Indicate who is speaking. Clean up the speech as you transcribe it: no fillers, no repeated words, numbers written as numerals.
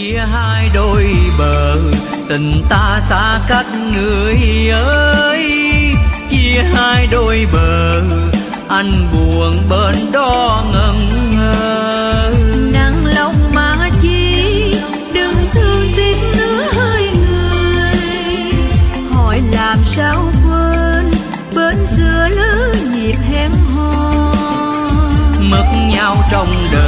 Speaker 1: chia hai đôi bờ, tình ta xa cách người ơi. Chia hai đôi bờ, anh buồn bên đó ngẩn ngơ.
Speaker 2: Nặng lòng mà chi, đừng thương tiếc nữa hơi người. Hỏi làm sao quên, bên xưa lỡ nhịp hẹn hò.
Speaker 1: Mất nhau trong đời